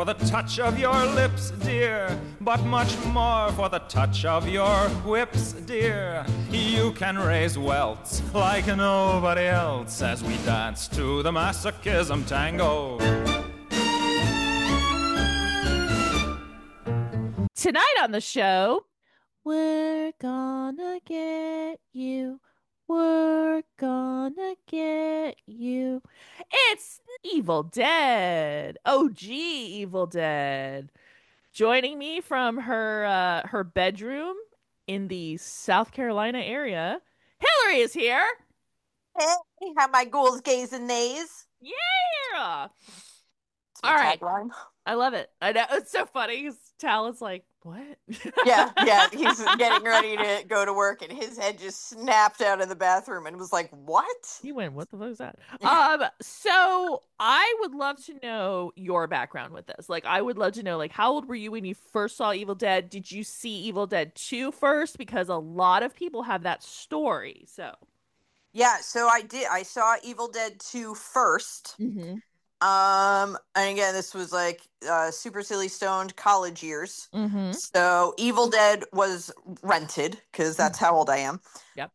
for the touch of your lips, dear, but much more for the touch of your whips, dear. You can raise welts like nobody else as we dance to the masochism tango. Tonight on the show, we're gonna get you. We're gonna get you. It's Evil Dead. OG Evil Dead. Joining me from her bedroom in the South Carolina area, Hillary is here. Hey, how my ghouls, gays, and nays. Yeah. It's my All right. tagline. I love it. I know it's so funny. Tal is like, what? Yeah. He's getting ready to go to work, and his head just snapped out of the bathroom and was like, "What?" He went, what the fuck is that? So I would love to know your background with this. Like, I would love to know, like, how old were you when you first saw Evil Dead? Did you see Evil Dead 2 first? Because a lot of people have that story. So, Yeah, so I did. I saw Evil Dead 2 first. mm-hmm. And again, this was like super silly stoned college years. Mm-hmm. So Evil Dead was rented because that's how old I am. Yep.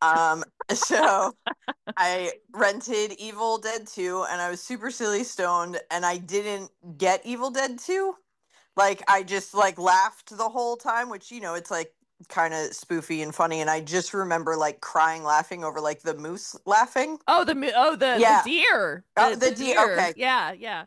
So I rented Evil Dead 2 and I was super silly stoned and I didn't get Evil Dead 2. Like I just like laughed the whole time, which it's like kind of spoofy and funny, and I just remember like crying laughing over like the moose laughing. The deer. The deer. Okay. Yeah.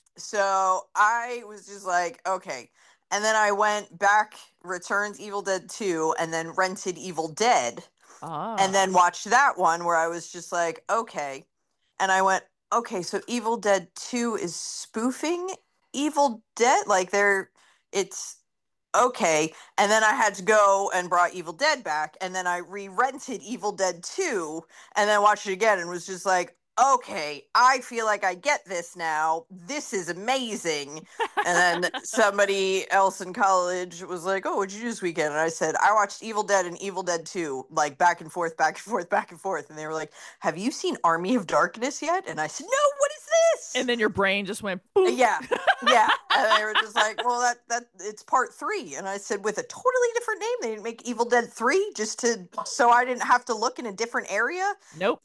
So I was just like, okay. And then I went back, returned Evil Dead 2, and then rented Evil Dead. And then watched that one where I was just like, okay. And I went, okay, so Evil Dead 2 is spoofing Evil Dead? Like it's okay. And then I had to go and brought Evil Dead back, and then I re-rented Evil Dead 2 and then watched it again and was just like, okay, I feel like I get this now. This is amazing. And then somebody else in college was like, "Oh, what'd you do this weekend?" And I said, "I watched Evil Dead and Evil Dead 2, like back and forth, back and forth, back and forth." And they were like, "Have you seen Army of Darkness yet?" And I said, "No, what is this?" And then your brain just went boom. Yeah. And they were just like, "Well, that it's part 3." And I said, "With a totally different name. They didn't make Evil Dead 3 so I didn't have to look in a different area?" Nope.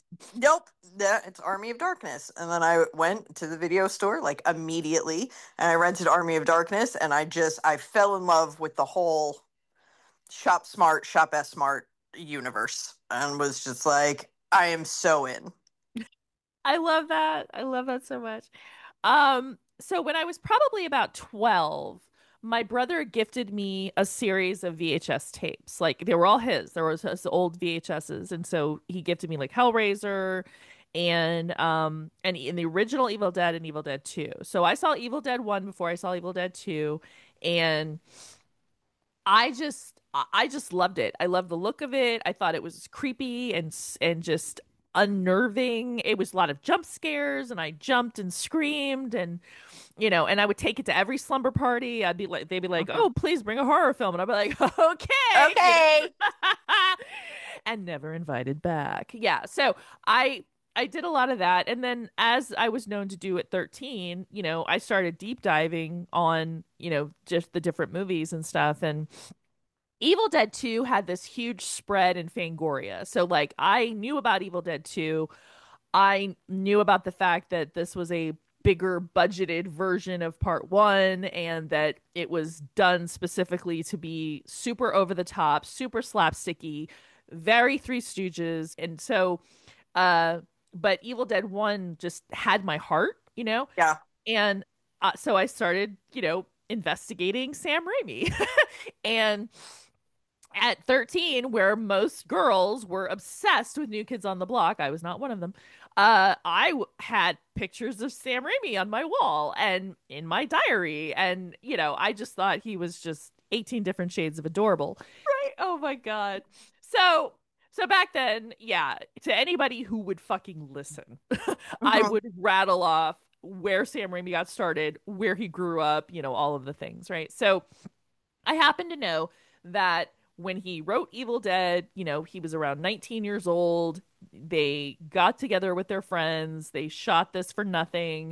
It's Army of Darkness. And then I went to the video store like immediately and I rented Army of Darkness, and I fell in love with the whole Shop Smart, Shop S Smart universe and was just like, I am so in. I love that. I love that so much. So when I was probably about 12, my brother gifted me a series of VHS tapes. Like they were all his. There was his old VHSs, and so he gifted me like Hellraiser and in the original Evil Dead and Evil Dead 2. So I saw Evil Dead 1 before I saw Evil Dead 2, and I just loved it. I loved the look of it. I thought it was creepy and just unnerving. It was a lot of jump scares, and I jumped and screamed, and and I would take it to every slumber party. They'd be like, "Oh, please bring a horror film," and I'd be like, "Okay, Okay. and never invited back. Yeah, so I did a lot of that, and then as I was known to do at 13, I started deep diving on just the different movies and stuff, and Evil Dead 2 had this huge spread in Fangoria. So like I knew about Evil Dead 2. I knew about the fact that this was a bigger budgeted version of part 1 and that it was done specifically to be super over the top, super slapsticky, very Three Stooges. And so but Evil Dead 1 just had my heart. Yeah. And so I started, investigating Sam Raimi. And at 13, where most girls were obsessed with New Kids on the Block, I was not one of them. Had pictures of Sam Raimi on my wall and in my diary, and I just thought he was just 18 different shades of adorable. Right? Oh my God. So back then, yeah, to anybody who would fucking listen, I would rattle off where Sam Raimi got started, where he grew up, all of the things, right? So I happen to know that when he wrote Evil Dead, he was around 19 years old. They got together with their friends. They shot this for nothing.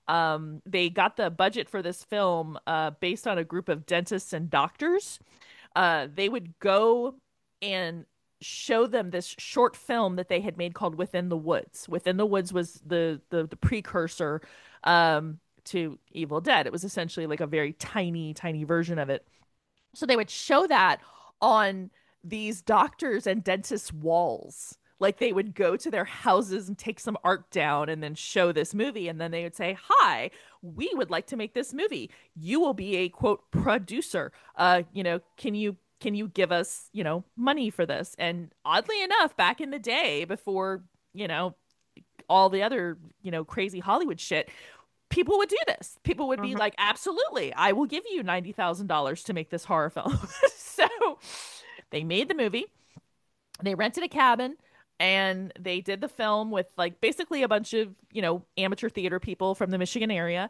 They got the budget for this film based on a group of dentists and doctors. They would go and show them this short film that they had made called Within the Woods. Within the Woods was the precursor to Evil Dead. It was essentially like a very tiny, tiny version of it. So they would show that on these doctors and dentists' walls. Like they would go to their houses and take some art down and then show this movie. And then they would say, "Hi, we would like to make this movie. You will be a quote producer. Can you give us, money for this?" And oddly enough, back in the day before, all the other, crazy Hollywood shit, people would do this. People would be like, absolutely, I will give you $90,000 to make this horror film. So they made the movie, they rented a cabin, and they did the film with like basically a bunch of, amateur theater people from the Michigan area.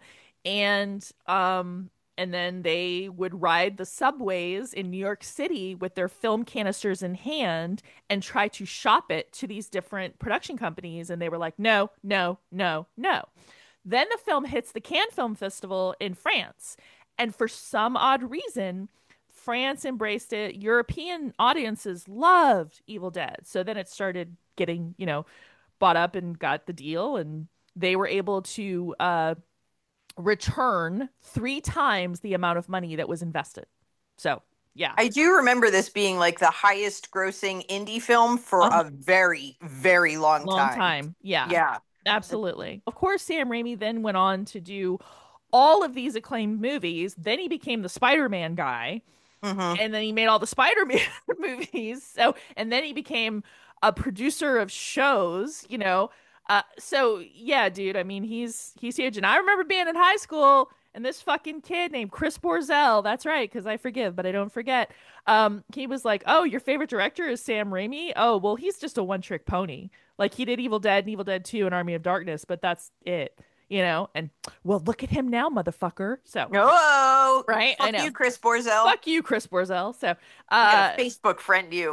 And then they would ride the subways in New York City with their film canisters in hand and try to shop it to these different production companies. And they were like, no, no, no, no. Then the film hits the Cannes Film Festival in France. And for some odd reason, France embraced it. European audiences loved Evil Dead. So then it started getting, bought up and got the deal. And they were able to return 3 times the amount of money that was invested. So, yeah. I do remember this being like the highest grossing indie film for a very, very long time. Yeah. Yeah. Absolutely. Of course, Sam Raimi then went on to do all of these acclaimed movies. Then he became the Spider-Man guy. And then he made all the Spider-Man movies. And then he became a producer of shows, so yeah, dude, I mean, he's huge. And I remember being in high school and this fucking kid named Chris Borzell, that's right, because I forgive, but I don't forget. He was like, "Oh, your favorite director is Sam Raimi? Oh, well, he's just a one-trick pony. Like he did Evil Dead and Evil Dead 2 and Army of Darkness, but that's it." And well, look at him now, motherfucker. So, oh, right? Fuck I know. you, Chris Borzell. Fuck you, Chris Borzell. So, Facebook friend you.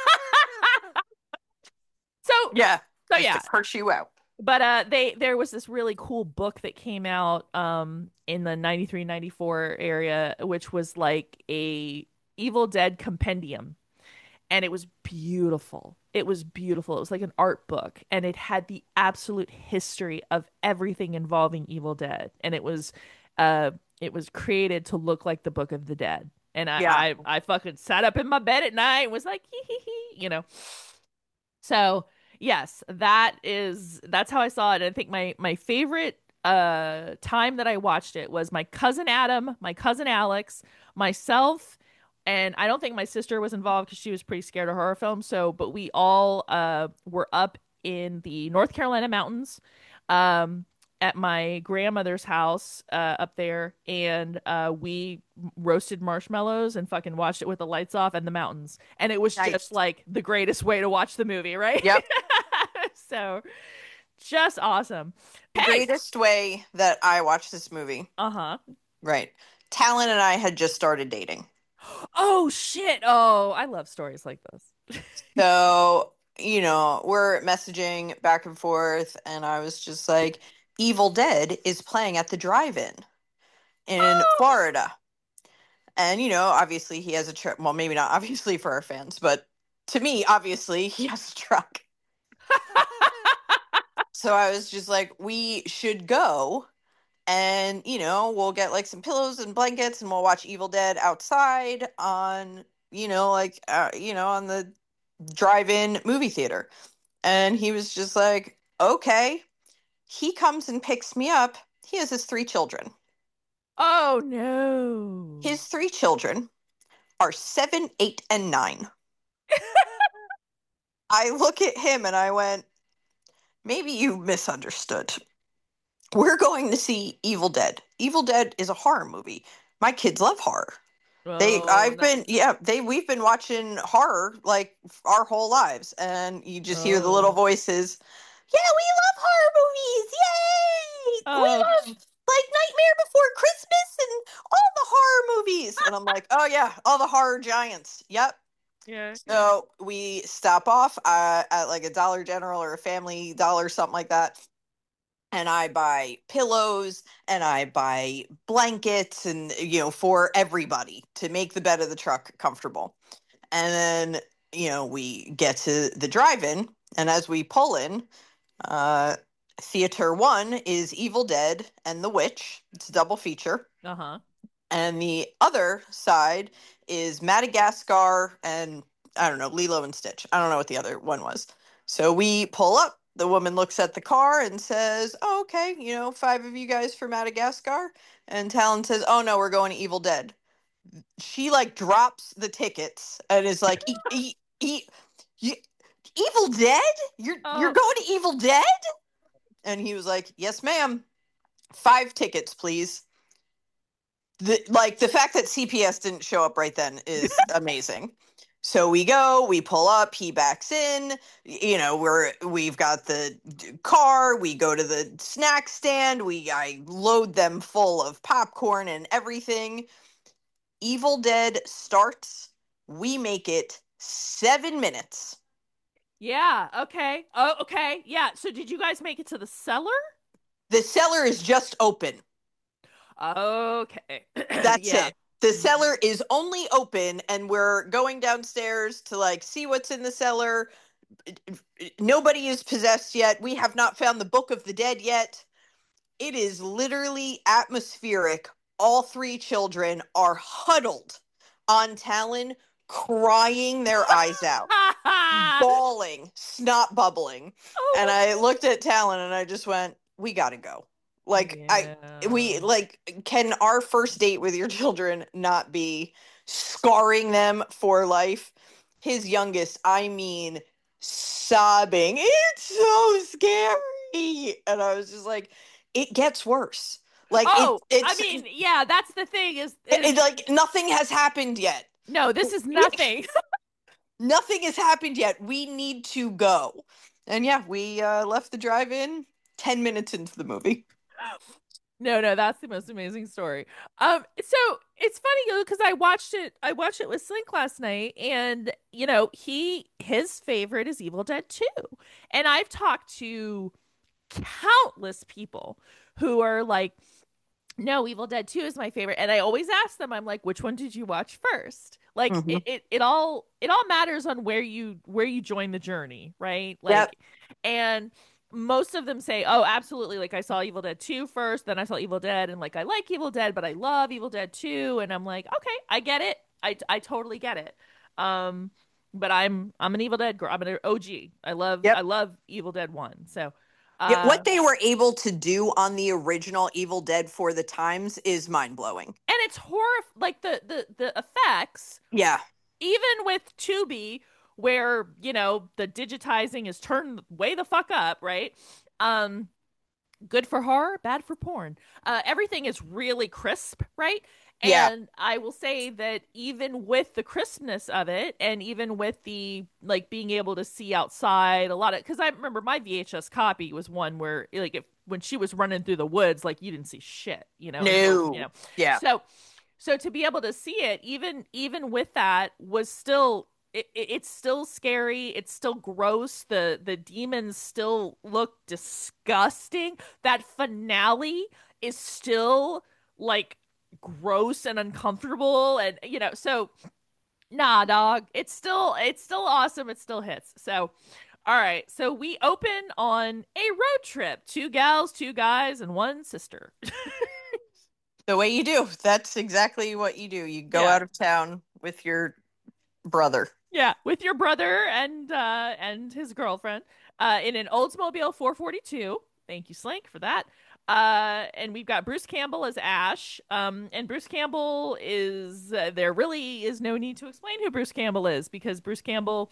So yeah. So yeah, to curse you out. But there was this really cool book that came out in the 93, 94 area, which was like a Evil Dead compendium. And it was beautiful. It was beautiful. It was like an art book, and it had the absolute history of everything involving Evil Dead. And it was created to look like the Book of the Dead. And I fucking sat up in my bed at night and was like, hee. So yes, that's how I saw it. And I think my favorite time that I watched it was my cousin Adam, my cousin Alex, myself, and I don't think my sister was involved because she was pretty scared of horror films. But we all were up in the North Carolina mountains at my grandmother's house up there, and we roasted marshmallows and fucking watched it with the lights off and the mountains. And it was just like the greatest way to watch the movie, right? Yep. So just awesome. The greatest way that I watched this movie. Right. Talon and I had just started dating. Oh shit. Oh, I love stories like this. So, we're messaging back and forth, and I was just like, Evil Dead is playing at the drive-in in Florida. And, obviously he has a truck. Well, maybe not obviously for our fans, but to me, obviously he has a truck. So I was just like, we should go, and, we'll get like some pillows and blankets, and we'll watch Evil Dead outside on, on the drive-in movie theater. And he was just like, okay. He comes and picks me up. He has his 3 children. Oh, no. His 3 children are 7, 8, and 9. I look at him and I went, maybe you misunderstood. We're going to see Evil Dead. Evil Dead is a horror movie. My kids love horror. We've been watching horror like our whole lives, and you just hear the little voices. Yeah, we love horror movies. Yay! We love like Nightmare Before Christmas and all the horror movies. And I'm like, oh yeah, all the horror giants. Yep. Yeah. So we stop off at like a Dollar General or a Family Dollar, something like that. and I buy pillows and I buy blankets and, for everybody to make the bed of the truck comfortable. And then, we get to the drive-in, and as we pull in, uh, theater one is Evil Dead and The Witch. It's a double feature. Uh-huh. And the other side is Madagascar and, I don't know, Lilo and Stitch. I don't know what the other one was. So we pull up. The woman looks at the car and says, "Oh, okay, 5 of you guys for Madagascar." And Talon says, "Oh no, we're going to Evil Dead." She like drops the tickets and is like, Evil Dead? You're going to Evil Dead?" And he was like, "Yes, ma'am. 5 tickets, please." The fact that CPS didn't show up right then is amazing. So we go, we pull up, he backs in, we've got the car, we go to the snack stand, I load them full of popcorn and everything. Evil Dead starts, we make it 7 minutes. Yeah, okay. Oh, okay. Yeah. So did you guys make it to the cellar? The cellar is just open. Okay. That's it. The cellar is only open, and we're going downstairs to like see what's in the cellar. Nobody is possessed yet. We have not found the Book of the Dead yet. It is literally atmospheric. All 3 children are huddled on Talon, crying their eyes out, bawling, snot bubbling. Oh, and I looked at Talon and I just went, "We gotta go." Like, can our first date with your children not be scarring them for life? His youngest, I mean, sobbing, "It's so scary." And I was just like, it gets worse. Like, yeah, that's the thing is like nothing has happened yet. No, this is nothing. Nothing has happened yet. We need to go. And yeah, we left the drive-in 10 minutes into the movie. No, that's the most amazing story. So it's funny because I watched it with Slink last night, and his favorite is Evil Dead 2. And I've talked to countless people who are like, "No, Evil Dead 2 is my favorite." And I always ask them, I'm like, "Which one did you watch first?" Like, it all matters on where you join the journey, right? Like, yep. And most of them say, "Oh, absolutely, like I saw Evil Dead 2 first, then I saw Evil Dead, and like I like Evil Dead, but I love Evil Dead 2." And I'm like, "Okay, I get it. I totally get it." But I'm an Evil Dead girl. I'm an OG. I love Evil Dead 1. So what they were able to do on the original Evil Dead for the times is mind-blowing. And it's like the effects. Yeah. Even with Tubi, where, the digitizing is turned way the fuck up, right? Good for horror, bad for porn. Everything is really crisp, right? Yeah. And I will say that even with the crispness of it, and even with the like being able to see outside a lot of, because I remember my VHS copy was one where like when she was running through the woods, like you didn't see shit, No. Yeah. So to be able to see it, even with that, was still it's still scary. It's still gross. The demons still look disgusting. That finale is still like gross and uncomfortable, and so nah, dog. It's still awesome. It still hits. So all right. So we open on a road trip. 2 gals, 2 guys, and 1 sister. The way you do. That's exactly what you do. You go out of town with your brother. Yeah, with your brother and his girlfriend in an Oldsmobile 442. Thank you, Slink, for that. And we've got Bruce Campbell as Ash. And Bruce Campbell is there really is no need to explain who Bruce Campbell is, because Bruce Campbell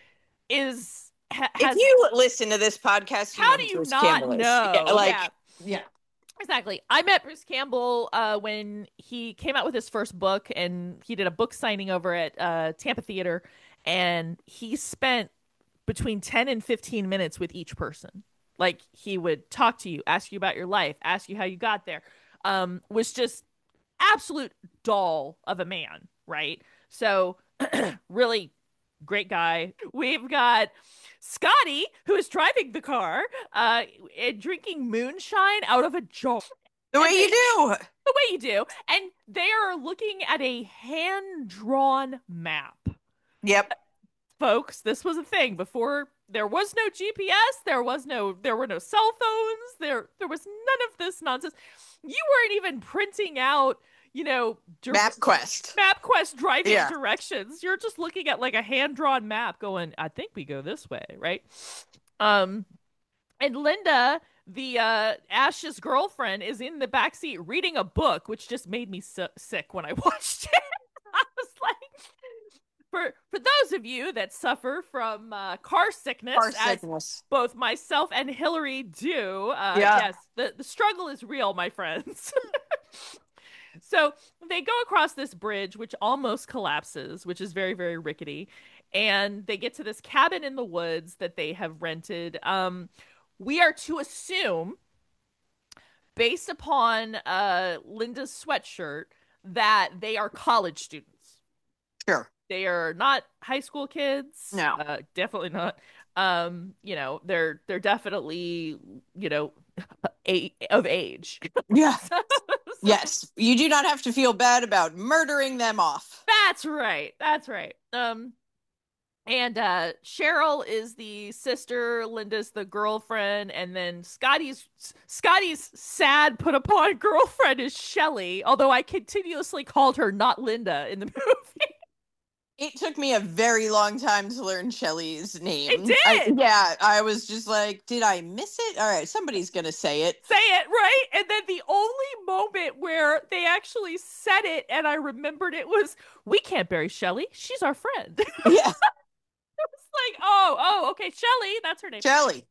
is if you listen to this podcast, how do you Bruce not Campbell know? Yeah. Exactly. I met Bruce Campbell when he came out with his first book, and he did a book signing over at Tampa Theater, and he spent between 10 and 15 minutes with each person. Like, he would talk to you, ask you about your life, ask you how you got there. Was just absolute doll of a man, right? So really great guy. We've got Scotty, who is driving the car, and drinking moonshine out of a jar. The way you do. The way you do. And they are looking at a hand-drawn map. Yep. Folks, this was a thing before there was no GPS, there were no cell phones, there was none of this nonsense. You weren't even printing out, MapQuest driving directions. You're just looking at like a hand-drawn map going, I think we go this way, right? And Linda, the Ash's girlfriend, is in the backseat reading a book, which just made me sick when I watched it. I was like, for those of you that suffer from car sickness, as both myself and Hillary do, yes, the struggle is real, my friends. So they go across this bridge, which almost collapses, which is very, very rickety, and they get to this cabin in the woods that they have rented. We are to assume, based upon Linda's sweatshirt, that they are college students. Sure. They are not high school kids. No. Definitely not. They're definitely, of age. Yeah. Yes. You do not have to feel bad about murdering them off. That's right. And Cheryl is the sister, Linda's the girlfriend, and then Scotty's sad put upon girlfriend is Shelly, although I continuously called her not Linda in the movie. It took me a very long time to learn Shelly's name. It did! I was just like, did I miss it? All right, somebody's going to say it. Say it, right? And then the only moment where they actually said it and I remembered it was, we can't bury Shelly. She's our friend. Yeah. It was like, oh, okay, Shelly, that's her name. Shelly.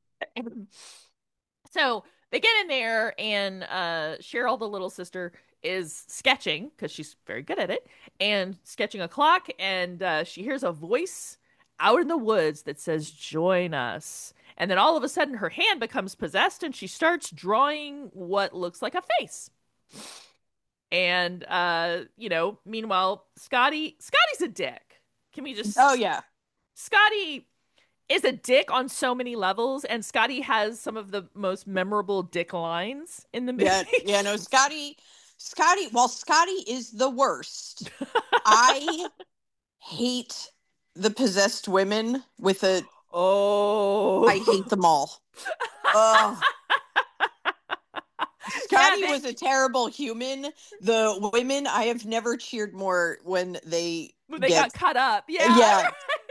So they get in there, and Cheryl, the little sister, is sketching because she's very good at it, and sketching a clock, and she hears a voice out in the woods that says, "Join us." And then all of a sudden her hand becomes possessed and she starts drawing what looks like a face. And meanwhile, Scotty's a dick. Can we just Oh yeah. Scotty is a dick on so many levels, and Scotty has some of the most memorable dick lines in the movie. Yeah, no, Scotty, while Scotty is the worst, I hate the possessed women with a... Oh. I hate them all. Oh. Scotty was a terrible human. The women, I have never cheered more when they got cut up. Yeah. Yeah.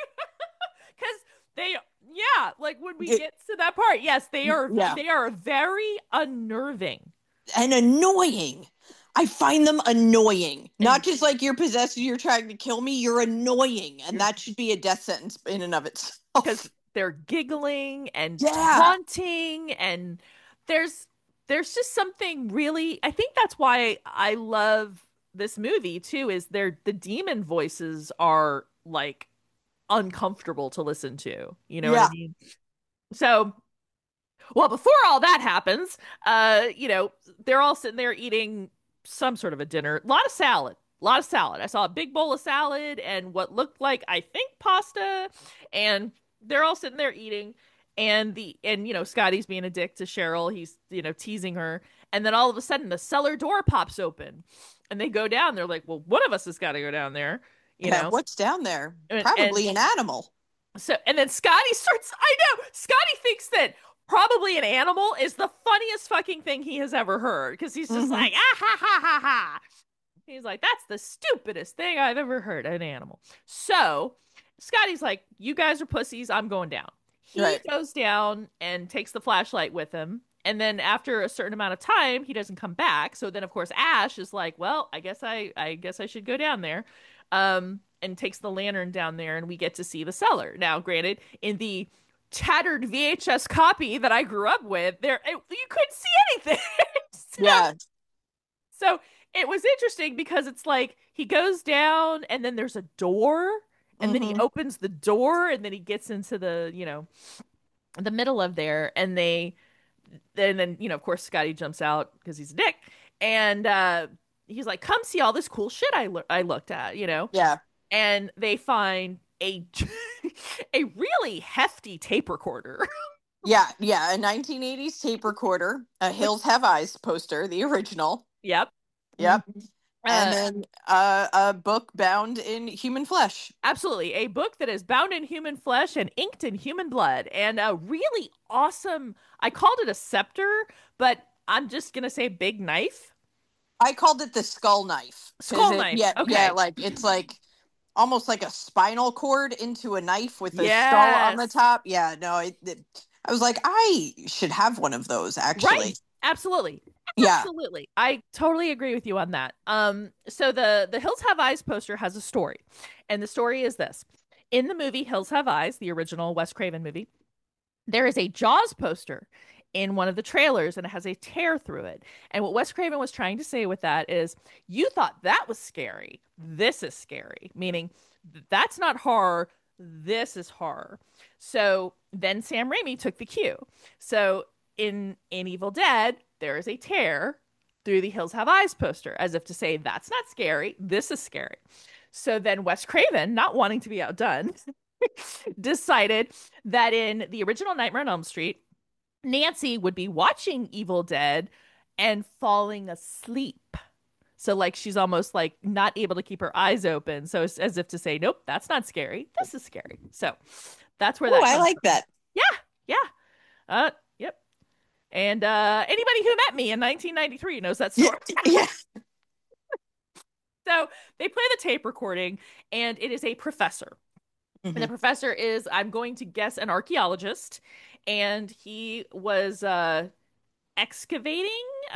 Like when we get to that part, yes, they are very unnerving and annoying. I find them annoying. Not just like you're possessed and you're trying to kill me, you're annoying, and that should be a death sentence in and of itself. Because they're giggling and taunting, and there's just something really, I think that's why I love this movie too, is the demon voices are like uncomfortable to listen to. You know what I mean? So, well, before all that happens, they're all sitting there eating some sort of a dinner. A lot of salad. I saw a big bowl of salad and what looked like, I think, pasta. And they're all sitting there eating. And Scotty's being a dick to Cheryl. He's, teasing her. And then all of a sudden the cellar door pops open. And they go down. They're like, well, one of us has got to go down there. What's down there? Probably an animal. So, and then Scotty thinks that probably an animal is the funniest fucking thing he has ever heard, because he's just like, ah ha ha ha ha. He's like, that's the stupidest thing I've ever heard, an animal. So Scotty's like, you guys are pussies, I'm going down. He goes down and takes the flashlight with him. And then after a certain amount of time, he doesn't come back. So then, of course, Ash is like, well, I guess I should go down there. And takes the lantern down there, and we get to see the cellar. Now, granted, in the tattered VHS copy that I grew up with, you couldn't see anything. So it was interesting because it's like he goes down, and then there's a door, and then he opens the door, and then he gets into the the middle of there, and then of course Scotty jumps out because he's a dick, and he's like, come see all this cool shit I looked at, Yeah. And they find a a really hefty tape recorder. Yeah, yeah, a 1980s tape recorder, a Hills Have Eyes poster, the original. Yep. Yep. And Uh, then a book bound in human flesh. Absolutely. A book that is bound in human flesh and inked in human blood. And a really awesome, I called it a scepter, but I'm just going to say big knife. I called it the skull knife. Skull knife. Yeah, Okay. yeah, like it's like almost like a spinal cord into a knife with a Yes. skull on the top. Yeah, no, I was like, I should have one of those actually. Right. Absolutely. Yeah. Absolutely. I totally agree with you on that. So the Hills Have Eyes poster has a story. And the story is this. In the movie Hills Have Eyes, the original Wes Craven movie, there is a Jaws poster in one of the trailers and it has a tear through it. And what Wes Craven was trying to say with that is you thought that was scary. This is scary, meaning that's not horror. This is horror. So then Sam Raimi took the cue. So in Evil Dead, there is a tear through the Hills Have Eyes poster, as if to say that's not scary. This is scary. So then Wes Craven, not wanting to be outdone, decided that in the original Nightmare on Elm Street, Nancy would be watching Evil Dead and falling asleep. So like she's almost like not able to keep her eyes open. So it's as if to say, nope, that's not scary. This is scary. So that's where that I like from. that. Yeah, yeah. Yep. And anybody who met me in 1993 knows that story. Yeah. So they play the tape recording, and it is a professor. And the professor is, I'm going to guess, an archaeologist. And he was excavating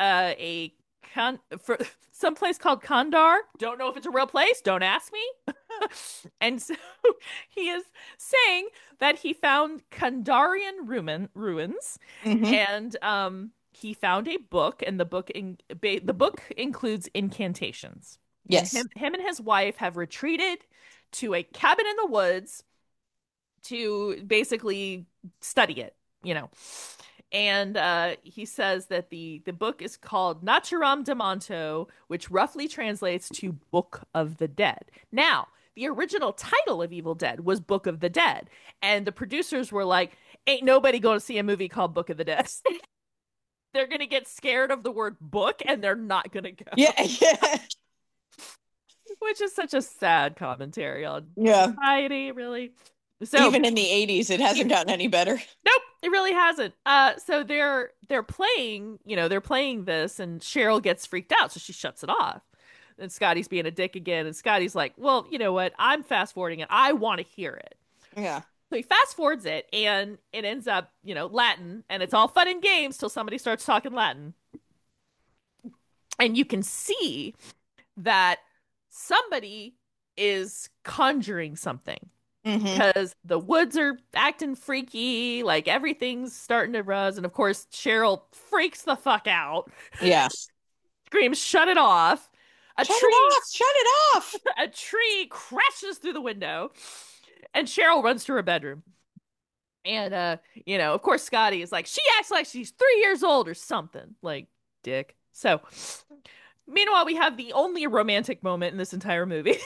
for some place called Kandar. Don't know if it's a real place. Don't ask me. And so he is saying that he found Kandarian ruins, and he found a book, and the book includes incantations. Yes. And him and his wife have retreated to a cabin in the woods to basically study it, you know. And he says that the book is called Naturam Demonto, which roughly translates to Book of the Dead. Now, the original title of Evil Dead was Book of the Dead, and the producers were like, ain't nobody going to see a movie called Book of the Dead. They're going to get scared of the word book, and they're not going to go. Yeah. Which is such a sad commentary on society, really. So even in the 80s, it hasn't gotten any better. Nope, it really hasn't. So they're playing, they're playing this, and Cheryl gets freaked out, so she shuts it off. And Scotty's being a dick again, and Scotty's like, well, you know what? I'm fast forwarding it. I want to hear it. Yeah. So he fast forwards it, and it ends up, Latin, and it's all fun and games till somebody starts talking Latin. And you can see that somebody is conjuring something. Because the woods are acting freaky, like everything's starting to buzz, and of course Cheryl freaks the fuck out. Yeah. Screams, shut it off. Shut it off. A tree crashes through the window, and Cheryl runs to her bedroom. And of course Scotty is like, she acts like she's 3 years old or something. Like, dick. So meanwhile, we have the only romantic moment in this entire movie.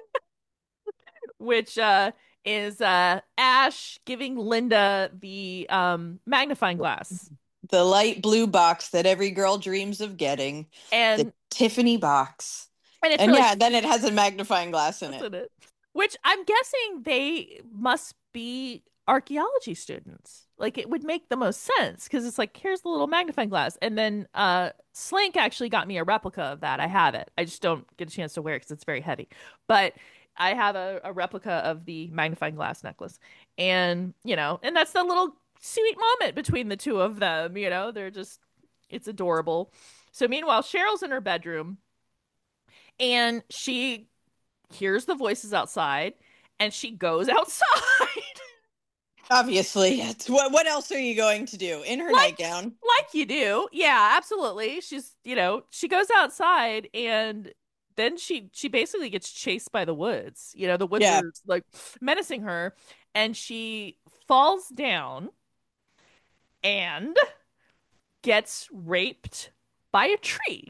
Which is Ash giving Linda the magnifying glass. The light blue box that every girl dreams of getting. And the Tiffany box. And then it has a magnifying glass in it. Which I'm guessing they must be archaeology students. Like, it would make the most sense because it's like, here's the little magnifying glass. And then Slink actually got me a replica of that. I have it. I just don't get a chance to wear it because it's very heavy. But I have a replica of the magnifying glass necklace. And, and that's the little sweet moment between the two of them. They're just, it's adorable. So meanwhile, Cheryl's in her bedroom and she hears the voices outside and she goes outside. Obviously. What else are you going to do? In her nightgown. Like you do. Yeah, absolutely. She's, she goes outside and then she basically gets chased by the woods. The woods are like menacing her, and she falls down and gets raped by a tree.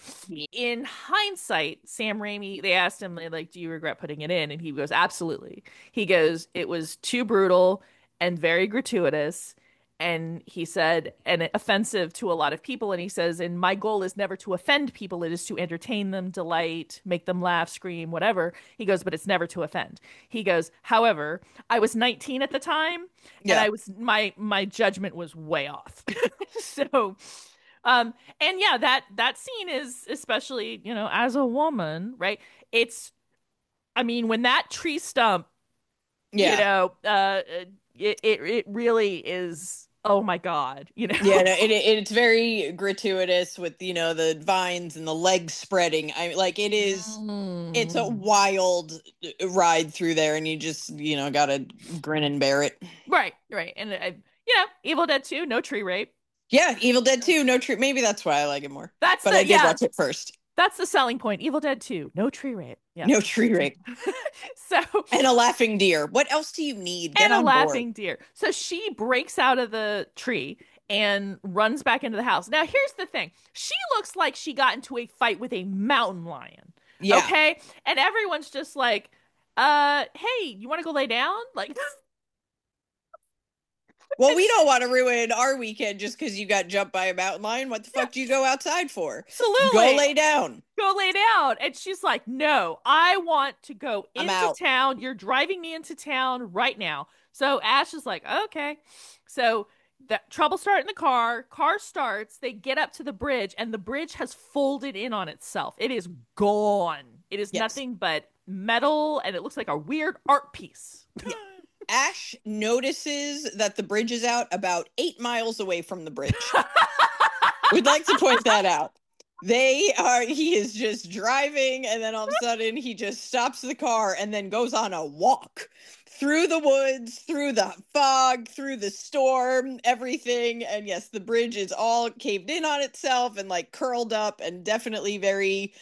In hindsight, Sam Raimi, they asked him, like, do you regret putting it in? And he goes, absolutely. He goes, it was too brutal and very gratuitous. And he said, and offensive to a lot of people. And he says, and my goal is never to offend people. It is to entertain them, delight, make them laugh, scream, whatever. He goes, but it's never to offend. He goes, however, I was 19 at the time, and Yeah. my judgment was way off. So, and yeah, that scene is, especially, as a woman, right? It's, I mean, when that tree stump, you Yeah. know, it really is, oh my God, Yeah, no, it's very gratuitous with, the vines and the legs spreading. It's a Mm. wild ride through there, and you just, gotta grin and bear it. Right, right. And Evil Dead 2, no tree rape. Yeah, Evil Dead 2, no tree. Maybe that's why I like it more. That's But the I did yeah, watch it first. that's the selling point. Evil Dead 2, no tree rape. Yeah. No tree rape. So, And a laughing deer. What else do you need? Get and a on board. laughing deer. So she breaks out of the tree and runs back into the house. Now, here's the thing. She looks like she got into a fight with a mountain lion. Yeah. Okay? And everyone's just like, hey, you want to go lay down? Like, Well, we don't want to ruin our weekend just because you got jumped by a mountain lion. What the fuck do you go outside for? absolutely. Go lay down. Go lay down. And she's like, no, I want to go I'm into out. town. You're driving me into town right now. So Ash is like, okay. So the trouble starting the car starts, they get up to the bridge, and the bridge has folded in on itself. It is gone. It is Yes. nothing but metal, and it looks like a weird art piece. Yeah. Ash notices that the bridge is out about 8 miles away from the bridge. We'd like to point that out. He is just driving, and then all of a sudden he just stops the car and then goes on a walk through the woods, through the fog, through the storm, everything. And yes, the bridge is all caved in on itself and like curled up, and definitely very,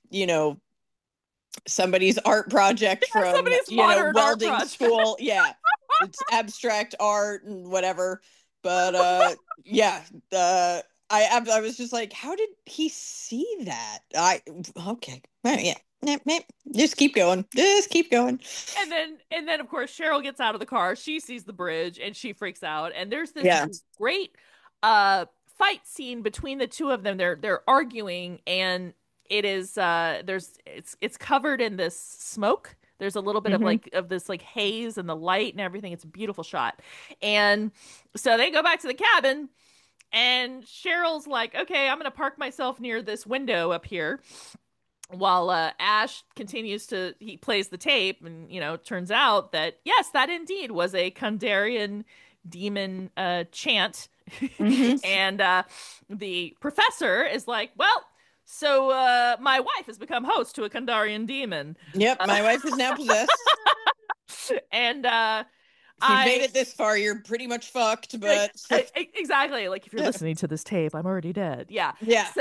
somebody's art project from, somebody's modern art welding project. school. Yeah. It's abstract art and whatever. But yeah, I was just like, how did he see that? Okay. Yeah. Just keep going. Just keep going. And then of course Cheryl gets out of the car. She sees the bridge and she freaks out. And there's this great fight scene between the two of them. They're arguing, and it is it's covered in this smoke. There's a little bit of this like haze and the light and everything. It's a beautiful shot. And so they go back to the cabin, and Cheryl's like, okay, I'm gonna park myself near this window up here while Ash he plays the tape, and turns out that yes, that indeed was a Kandarian demon chant. And the professor is like, well, so my wife has become host to a Kandarian demon. Yep, my wife is now possessed. And if you've made it this far, you're pretty much fucked, but exactly, like, if you're listening to this tape, I'm already dead. Yeah.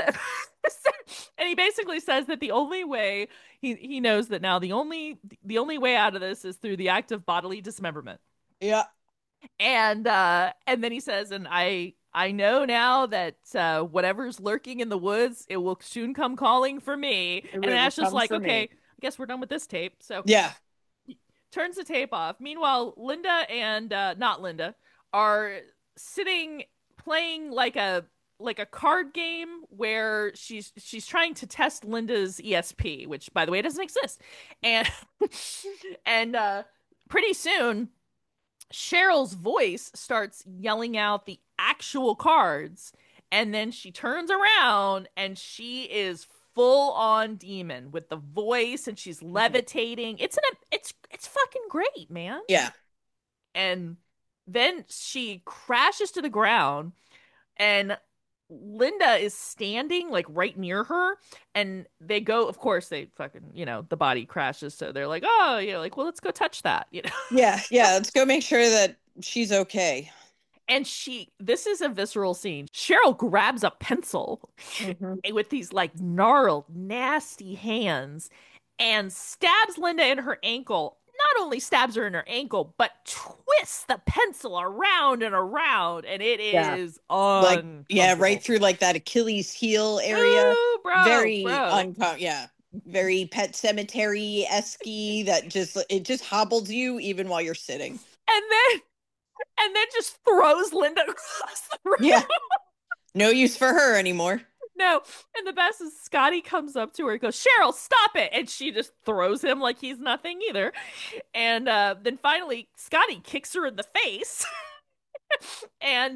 And he basically says that the only way he knows that now, the only way out of this is through the act of bodily dismemberment. Yeah. And then he says, and I know now that whatever's lurking in the woods, it will soon come calling for me. And Ash is like, okay, I guess we're done with this tape. So yeah, turns the tape off. Meanwhile, Linda and not Linda are sitting playing like a card game where she's trying to test Linda's ESP, which, by the way, doesn't exist. And and pretty soon Cheryl's voice starts yelling out the actual cards, and then she turns around and she is full on demon with the voice, and she's levitating. It's fucking great, man. Yeah. And then she crashes to the ground, and Linda is standing like right near her, and they go, of course they fucking, the body crashes, so they're like, oh, like, well, let's go touch that, Yeah, let's go make sure that she's okay. And this is a visceral scene. Cheryl grabs a pencil with these like gnarled, nasty hands and stabs Linda in her ankle, not only stabs her in her ankle, but twists the pencil around and around, and it is like right through like that Achilles heel area. Ooh, bro, Very very Pet Cemetery-esque that just hobbles you even while you're sitting. And then just throws Linda across the room. Yeah. No use for her anymore. No. And the best is Scotty comes up to her and goes, Cheryl, stop it. And she just throws him like he's nothing either. And then finally Scotty kicks her in the face and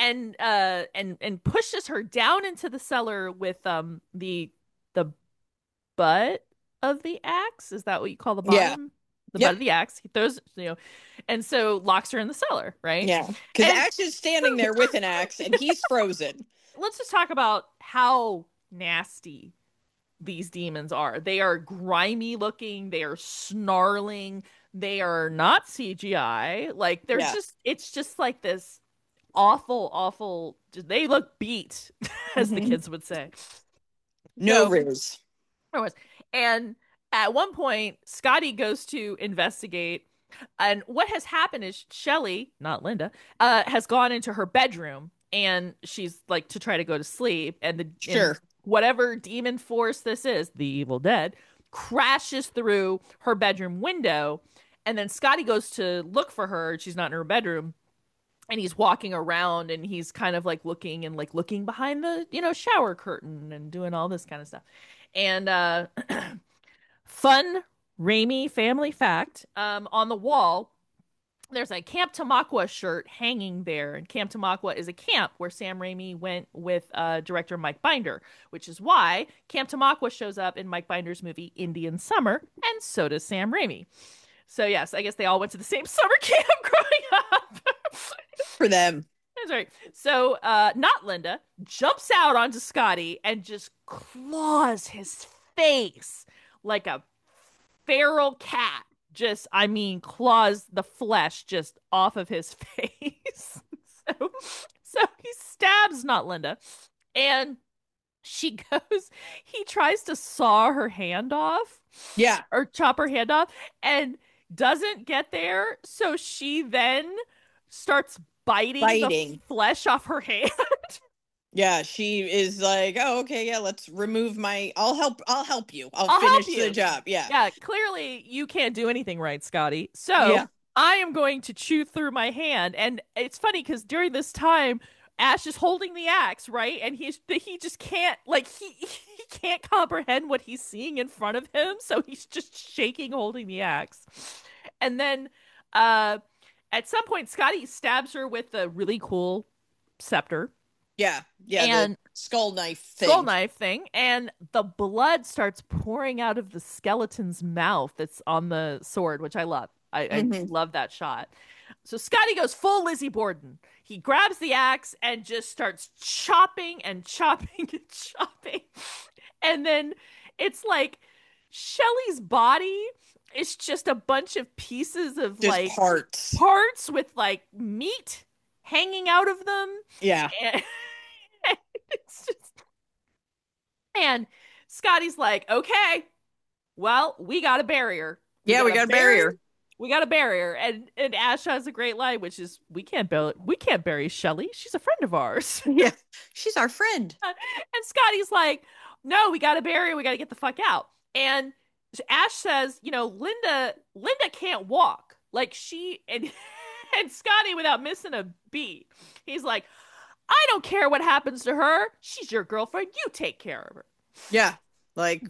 pushes her down into the cellar with the butt of the axe. Is that what you call the bottom? Yeah. The butt of the axe. He throws, and so locks her in the cellar, right? Yeah. Because Ash is standing there with an axe and he's frozen. Let's just talk about how nasty these demons are. They are grimy looking. They are snarling. They are not CGI. Like it's just like this awful, they look beat, as the kids would say. No riz. And at one point, Scotty goes to investigate, and what has happened is Shelly, not Linda, has gone into her bedroom, and she's like to try to go to sleep, and whatever demon force this is, the Evil Dead, crashes through her bedroom window, and then Scotty goes to look for her. She's not in her bedroom, and he's walking around, and he's kind of like looking behind the shower curtain and doing all this kind of stuff. And fun Raimi family fact, on the wall there's a Camp Tamaqua shirt hanging there, and Camp Tamaqua is a camp where Sam Raimi went with director Mike Binder, which is why Camp Tamaqua shows up in Mike Binder's movie Indian Summer, and so does Sam Raimi. So yes, I guess they all went to the same summer camp growing up. For them. That's right. So not Linda jumps out onto Scotty and just claws his face like a feral cat. Claws the flesh just off of his face. So he stabs not Linda, and he tries to saw her hand off. Yeah. Or chop her hand off, and doesn't get there. So she then starts biting the flesh off her hand. Yeah, she is like, oh, okay, yeah, let's remove I'll help you. I'll finish the job. Yeah. Yeah, clearly you can't do anything right, Scotty. So I am going to chew through my hand. And it's funny because during this time, Ash is holding the axe, right? And he just can't, he can't comprehend what he's seeing in front of him. So he's just shaking, holding the axe. And then at some point, Scotty stabs her with a really cool scepter. Yeah, and the skull knife thing. And the blood starts pouring out of the skeleton's mouth that's on the sword, which I love. I love that shot. So Scotty goes full Lizzie Borden. He grabs the axe and just starts chopping and chopping and chopping. And then it's like Shelly's body is just a bunch of pieces of just parts with like meat hanging out of them. Yeah. And it's just, and Scotty's like, okay, well, we got a barrier. We got a barrier. We got a barrier. And Ash has a great line, which is, we can't bury Shelly. She's a friend of ours. Yeah, she's our friend. And Scotty's like, no, we got a barrier. We got to get the fuck out. And Ash says, Linda can't walk. Like and Scotty, without missing a beat, he's like, I don't care what happens to her. She's your girlfriend. You take care of her. Yeah. Like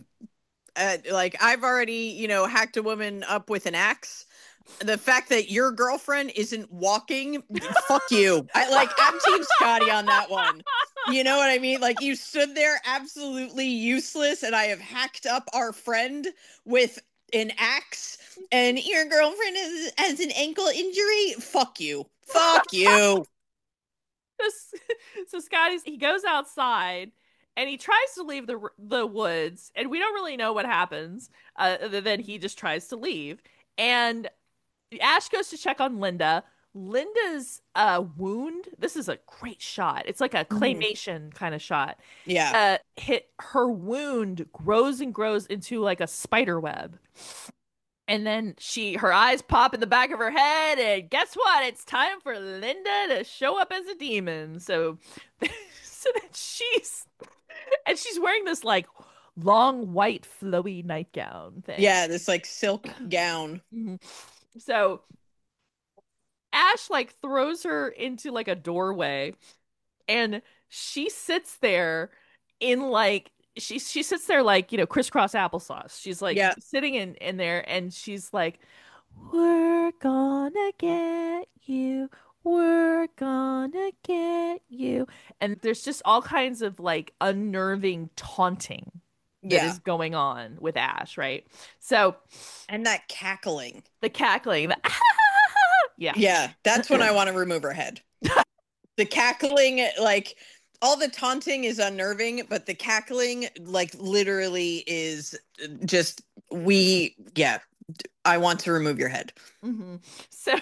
I've already, hacked a woman up with an axe. The fact that your girlfriend isn't walking, fuck you. I'm Team Scotty on that one. You know what I mean? Like, you stood there absolutely useless, and I have hacked up our friend with an axe, and your girlfriend has an ankle injury. Fuck you. Fuck you. So he goes outside and he tries to leave the woods, and we don't really know what happens other than he just tries to leave. And Ash goes to check on Linda. Linda's wound, this is a great shot. It's like a claymation kind of shot. Yeah. Her wound grows and grows into like a spider web. And then her eyes pop in the back of her head, and guess what? It's time for Linda to show up as a demon. So, so then she's wearing this like long white flowy nightgown thing. Yeah, this like silk gown. Mhm. So Ash like throws her into like a doorway, and she sits there in like she sits there like, crisscross applesauce. She's like Yeah. sitting in there, and she's like, "We're gonna get you. We're gonna get you." And there's just all kinds of like unnerving taunting that Yeah. is going on with Ash, right? So And that cackling. the cackling, yeah. Yeah, that's when I want to remove her head. The cackling, like all the taunting is unnerving, but the cackling, like literally is just yeah, I want to remove your head. Mm-hmm. So,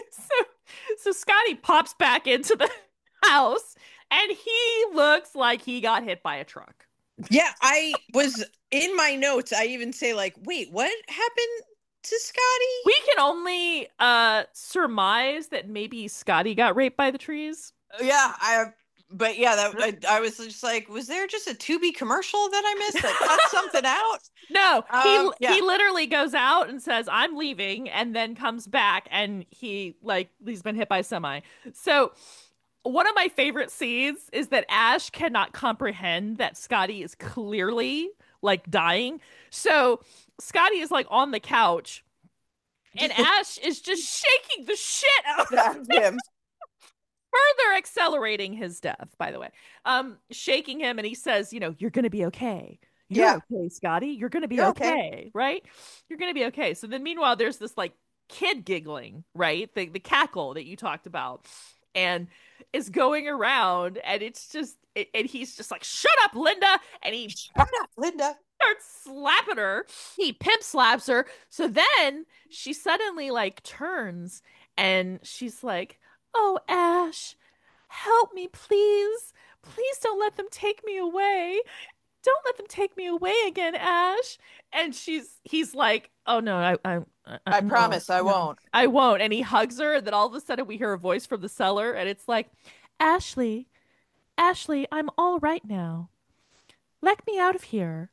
so Scotty pops back into the house, and he looks like he got hit by a truck. Yeah, I was in my notes. I even say like, wait, what happened to Scotty? We can only surmise that maybe Scotty got raped by the trees. Yeah, but yeah, that I was just like, was there just a Tubi commercial that I missed that cut something out? No, Yeah. he literally goes out and says, "I'm leaving," and then comes back, and he's been hit by a semi. So one of my favorite scenes is that Ash cannot comprehend that Scotty is clearly like dying. So Scotty is like on the couch, and Ash is just shaking the shit out of him. Further accelerating his death, by the way. Shaking him, and he says, "You're gonna be okay. You're okay, Scotty. You're gonna be okay, right? You're gonna be okay." So then meanwhile, there's this like kid giggling, right? The cackle that you talked about, and is going around, and it's just and he's just like, "Shut up, Linda!" And he shut up, Linda. Starts slapping her. He pimp slaps her. So then she suddenly like turns, and she's like, "Oh, Ash, help me, please. Please don't let them take me away. Don't let them take me away again, Ash." And he's like, "Oh no, I promise I won't. I won't." And he hugs her, and then all of a sudden we hear a voice from the cellar, and it's like, "Ashley, Ashley, I'm all right now. Let me out of here."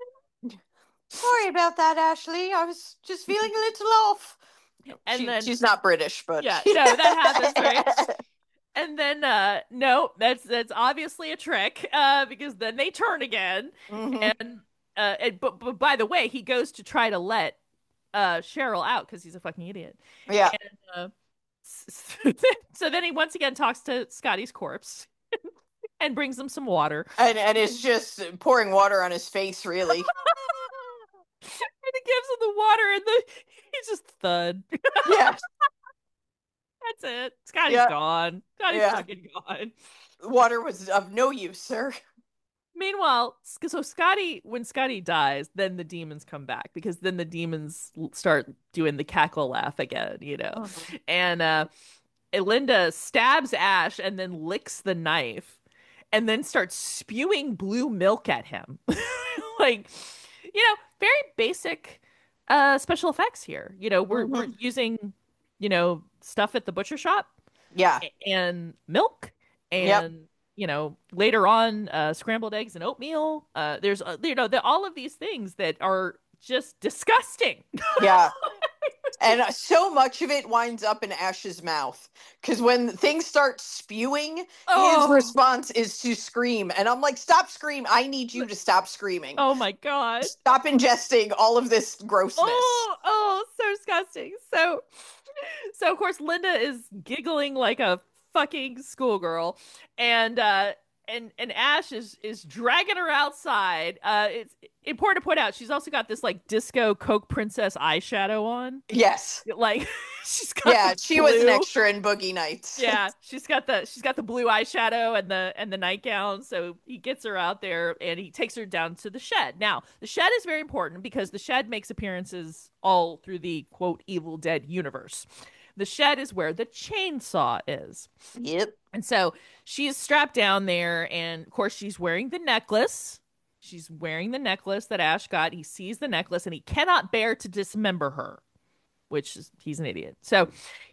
Sorry about that, Ashley. I was just feeling a little off. And then she's not British, but yeah, no, that happens, right? And then no, that's obviously a trick, because then they turn again. Mm-hmm. But by the way, he goes to try to let Cheryl out because he's a fucking idiot. Yeah. And, so then he once again talks to Scotty's corpse and brings him some water. And is just pouring water on his face, really. And he gives him the water, and he's just thud. Yeah. That's it. Scotty's gone. Scotty's fucking gone. Water was of no use, sir. Meanwhile, so when Scotty dies, then the demons come back, because then the demons start doing the cackle laugh again, Uh-huh. And Linda stabs Ash and then licks the knife and then starts spewing blue milk at him. Like, very basic special effects here. We're using, stuff at the butcher shop. Yeah. And milk and later on scrambled eggs and oatmeal. There's all of these things that are just disgusting. Yeah. And so much of it winds up in Ash's mouth, because when things start spewing, his response is to scream. And I'm like, stop scream. I need you to stop screaming. Oh my God. Stop ingesting all of this grossness. Oh, so disgusting. So of course Linda is giggling like a fucking schoolgirl, and Ash is dragging her outside. It's important to point out she's also got this like disco Coke Princess eyeshadow on. Yes, like she's got she was an extra in Boogie Nights. Yeah, she's got the blue eyeshadow and the nightgown. So he gets her out there and he takes her down to the shed. Now the shed is very important because the shed makes appearances all through the quote Evil Dead universe. The shed is where the chainsaw is. Yep. And so she's strapped down there, and of course she's wearing the necklace She's wearing the necklace that Ash got. He sees the necklace and he cannot bear to dismember her, which is, he's an idiot. So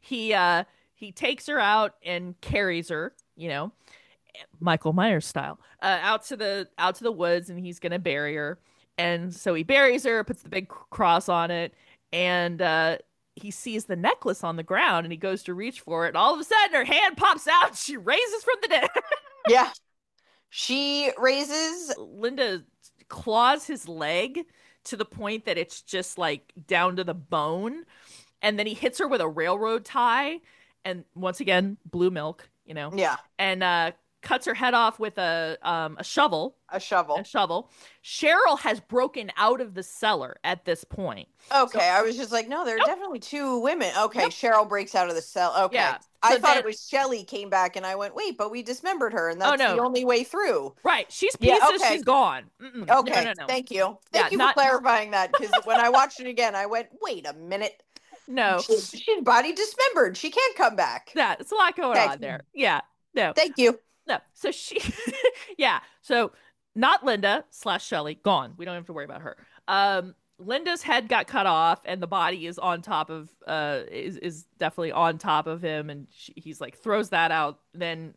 he takes her out and carries her, Michael Myers style, out to the woods, and he's gonna bury her. And so he buries her, puts the big cross on it, and he sees the necklace on the ground, and he goes to reach for it, and all of a sudden her hand pops out. She raises from the dead. Yeah, she raises. Linda claws his leg to the point that it's just like down to the bone, and then he hits her with a railroad tie, and once again, blue milk, Yeah. And cuts her head off with a shovel. A shovel. A shovel. Cheryl has broken out of the cellar at this point. Okay, I was just like, no, there are definitely two women. Okay, Cheryl breaks out of the cell. Okay. Yeah. I thought it was Shelley came back, and I went, wait, but we dismembered her, and that's the only way through. Right. She's pieces, she's gone. Okay, no. Thank you. Thank you for clarifying that, because when I watched it again, I went, wait a minute. No. She's body dismembered. She can't come back. Yeah, it's a lot going on there. Yeah. No. Thank you. No. So she, So not Linda / Shelley, gone. We don't have to worry about her. Linda's head got cut off, and the body is on top of, is definitely on top of him, and he's like throws that out. Then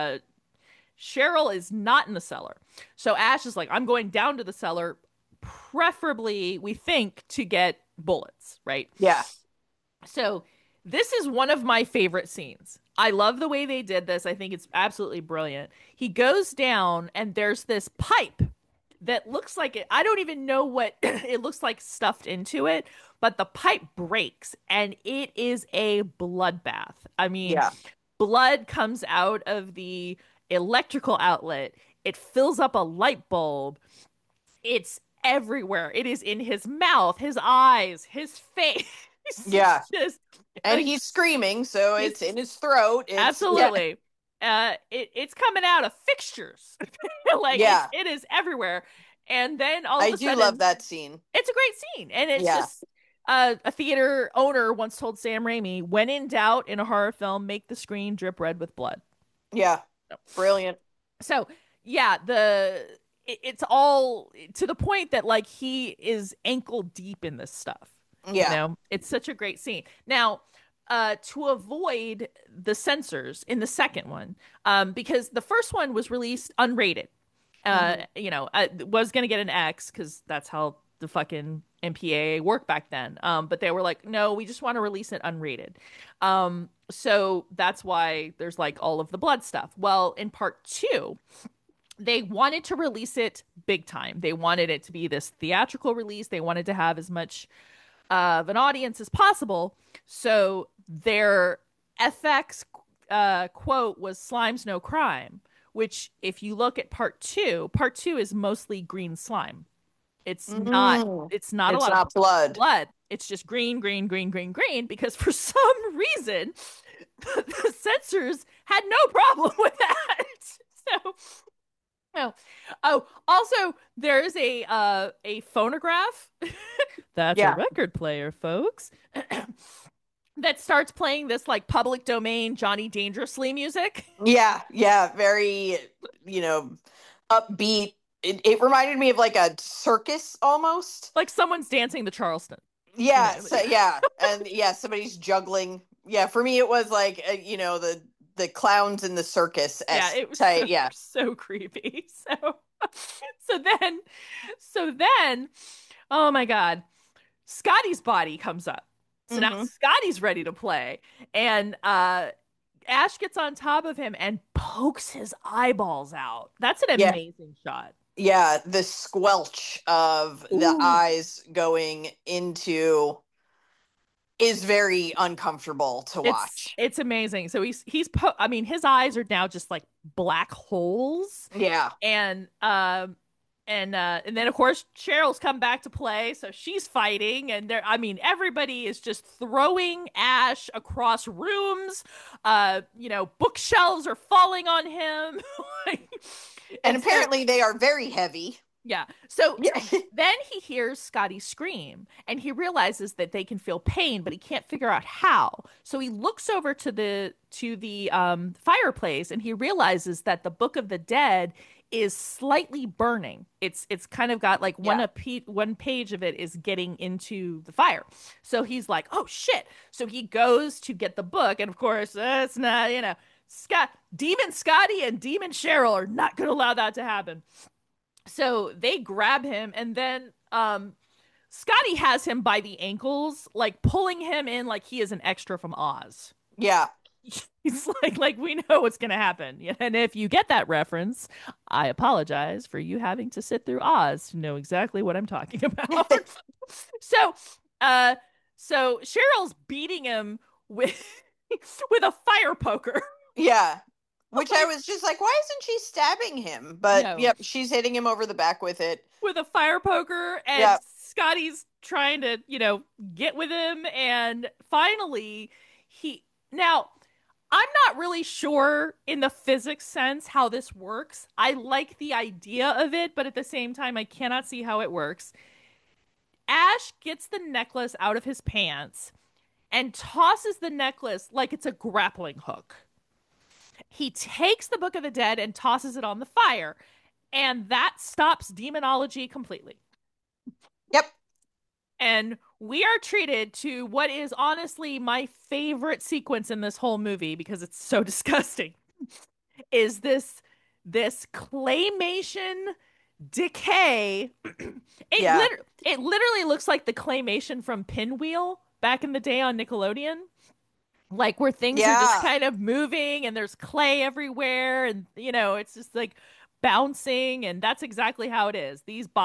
Cheryl is not in the cellar, so Ash is like, I'm going down to the cellar, preferably we think to get bullets, right? Yeah. So this is one of my favorite scenes. I love the way they did this. I think it's absolutely brilliant. He goes down, and there's this pipe that looks like it. I don't even know what it looks like stuffed into it, but the pipe breaks, and it is a bloodbath. I mean, blood comes out of the electrical outlet. It fills up a light bulb. It's everywhere. It is in his mouth, his eyes, his face. Yeah. And he's screaming, so it's in his throat. Absolutely. Yeah. It's coming out of fixtures. It is everywhere. And then all of a sudden, I do love that scene. It's a great scene. And it's just a theater owner once told Sam Raimi, when in doubt in a horror film, make the screen drip red with blood. Yeah. Brilliant. So, it's all to the point that like he is ankle deep in this stuff. Yeah. It's such a great scene. Now, to avoid the censors in the second one, because the first one was released unrated. I was going to get an X because that's how the fucking MPAA worked back then. But they were like, no, we just want to release it unrated. So that's why there's like all of the blood stuff. Well, in part 2, they wanted to release it big time. They wanted it to be this theatrical release. They wanted to have as much of an audience as possible. So their FX quote was "Slime's no crime," which if you look at part 2 is mostly green slime. It's not a lot of blood. It's just green, because for some reason the censors had no problem with that. So also there's a phonograph that's a record player, folks, that starts playing this like public domain Johnny Dangerously music. Yeah, very upbeat. It reminded me of like a circus almost, like someone's dancing the Charleston. Yeah, and somebody's juggling. Yeah, for me it was like the clowns in the circus. It was so creepy. So then, oh my God, Scotty's body comes up. So now Scotty's ready to play, and Ash gets on top of him and pokes his eyeballs out. That's an amazing shot. Yeah, the squelch of the eyes going into is very uncomfortable to watch. It's amazing. So his eyes are now just like black holes. Yeah. And then of course Cheryl's come back to play, so she's fighting, and everybody is just throwing Ash across rooms. Bookshelves are falling on him. And apparently they are very heavy. Yeah. So Yeah. then he hears Scotty scream and he realizes that they can feel pain, but he can't figure out how. So he looks over to the fireplace and he realizes that the Book of the Dead is slightly burning. It's kind of got like Yeah. one page of it is getting into the fire. So he's like, "Oh shit." So he goes to get the book and of course, it's not, Demon Scotty and Demon Cheryl are not going to allow that to happen. So they grab him and then Scotty has him by the ankles, like pulling him in like he is an extra from Oz. Yeah. He's like we know what's gonna happen. And if you get that reference, I apologize for you having to sit through Oz to know exactly what I'm talking about. so uh so Cheryl's beating him with with a fire poker. Yeah. Which I was just like, why isn't she stabbing him? But No. yep, she's hitting him over the back with it. With a fire poker, and Yep. Scotty's trying to, get with him. And finally, now, I'm not really sure in the physics sense how this works. I like the idea of it, but at the same time, I cannot see how it works. Ash gets the necklace out of his pants and tosses the necklace like it's a grappling hook. He takes the Book of the Dead and tosses it on the fire, and that stops demonology completely. Yep. And we are treated to what is honestly my favorite sequence in this whole movie because it's so disgusting. Is this claymation decay? It literally looks like the claymation from Pinwheel back in the day on Nickelodeon. Like where things are just kind of moving and there's clay everywhere and it's just like bouncing, and that's exactly how it is.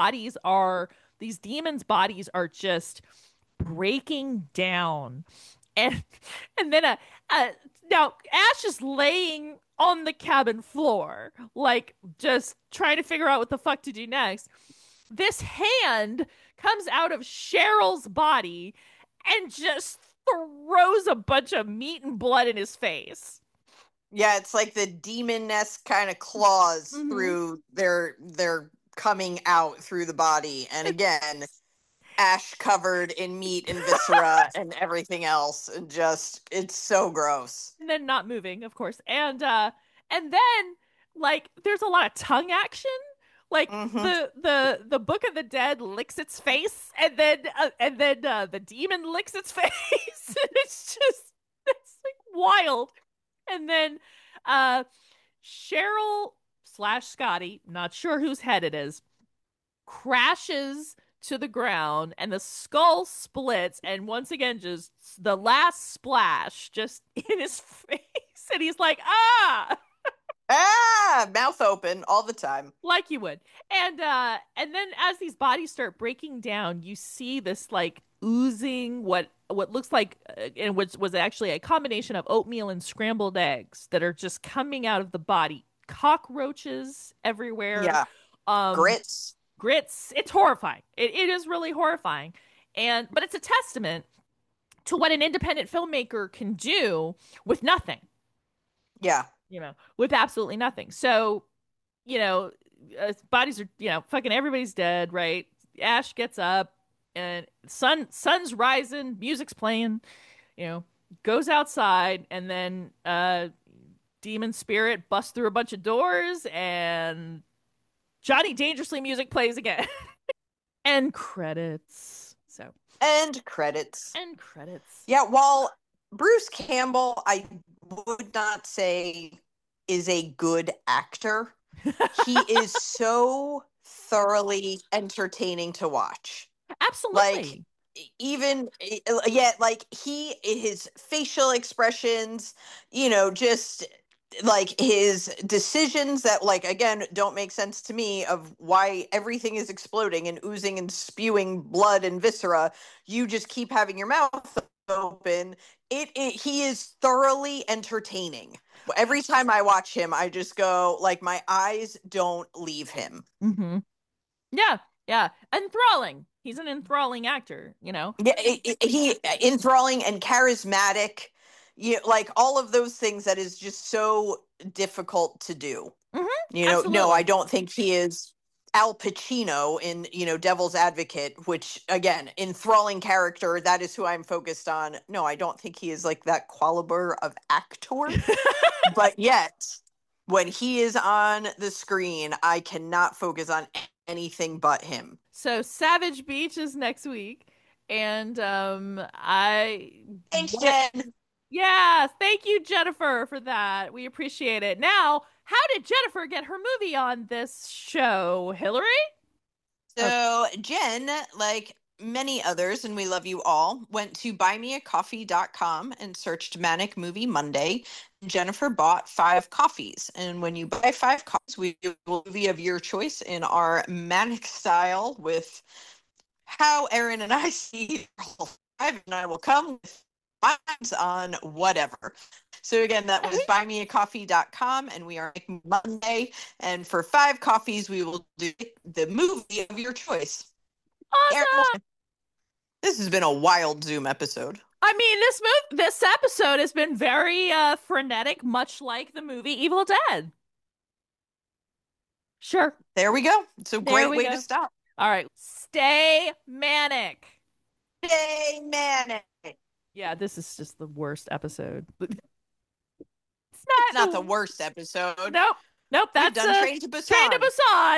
These demons' bodies are just breaking down. And then now Ash is laying on the cabin floor, like just trying to figure out what the fuck to do next. This hand comes out of Cheryl's body and just throws a bunch of meat and blood in his face. Yeah, it's like the demon-esque kind of claws through their coming out through the body. And again, Ash covered in meat and viscera and everything else. And just, it's so gross. And then not moving, of course. And then like there's a lot of tongue action. Like the Book of the Dead licks its face, and then the demon licks its face. It's like wild. And then Cheryl / Scotty, not sure whose head it is, crashes to the ground, and the skull splits, and once again, just the last splash just in his face, and he's like, ah. Mouth open all the time, like you would. And then as these bodies start breaking down, you see this like oozing what looks like and which was actually a combination of oatmeal and scrambled eggs that are just coming out of the body. Cockroaches everywhere. Yeah. Grits. It's horrifying. It is really horrifying. But it's a testament to what an independent filmmaker can do with nothing. Yeah. With absolutely nothing. So, bodies are, fucking everybody's dead, right? Ash gets up and sun's rising, music's playing, goes outside, and then demon spirit busts through a bunch of doors and Johnny Dangerously music plays again. End credits. End credits. Yeah, while Bruce Campbell, I would not say is a good actor. He is so thoroughly entertaining to watch. Absolutely. Like his facial expressions, just like his decisions that like again don't make sense to me of why everything is exploding and oozing and spewing blood and viscera. You just keep having your mouth open. He is thoroughly entertaining. Every time I watch him, I just go like my eyes don't leave him. Mm-hmm. Yeah. Enthralling. He's an enthralling actor, Yeah, he enthralling and charismatic. Like all of those things that is just so difficult to do. Mm-hmm. No, I don't think he is Al Pacino in, Devil's Advocate, which again, enthralling character. That is who I'm focused on. No, I don't think he is like that caliber of actor, but yet when he is on the screen, I cannot focus on anything but him. So Savage Beach is next week, and Thanks, Jen. Yeah, thank you, Jennifer, for that. We appreciate it. Now, how did Jennifer get her movie on this show, Hillary? So Jen, like many others, and we love you all, went to buymeacoffee.com and searched Manic Movie Monday. Jennifer bought 5 coffees. And when you buy 5 coffees, we do a movie of your choice in our manic style with how Erin and I see all 5, and I will come with minds on whatever. So again, that was buymeacoffee.com, and we are making Monday. And for 5 coffees, we will do the movie of your choice. Awesome! This has been a wild Zoom episode. I mean, this episode has been very frenetic, much like the movie Evil Dead. Sure. There we go. It's a great way to stop. All right. Stay manic. Stay manic. Yeah, this is just the worst episode. It's not the worst episode. Nope. That's Train to Busan. Train to Busan.